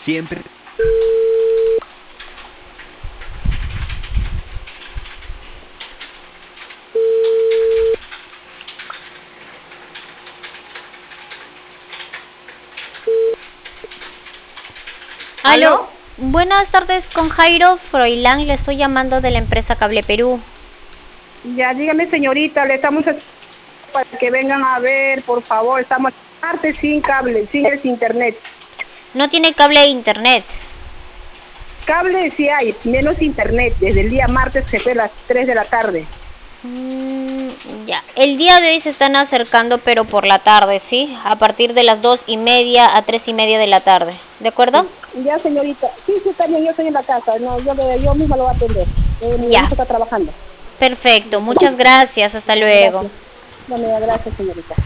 Siempre. Aló, buenas tardes con Jairo Froilán, le estoy llamando de la empresa Cable Perú. Ya, dígame señorita, le estamos para que vengan a ver, por favor, estamos martes sin cable, sin el internet. No tiene cable de internet. Cable sí hay, menos internet, desde el día martes se fue a las 3 de la tarde. Ya, el día de hoy se están acercando, pero por la tarde, ¿sí? A partir de las 2:30 a 3:30 de la tarde, ¿de acuerdo? Ya señorita, sí, está bien, yo estoy en la casa, no, yo misma lo voy a atender, mi Ya, hijo está trabajando. perfecto, muchas gracias, hasta luego. Gracias, bueno, gracias señorita.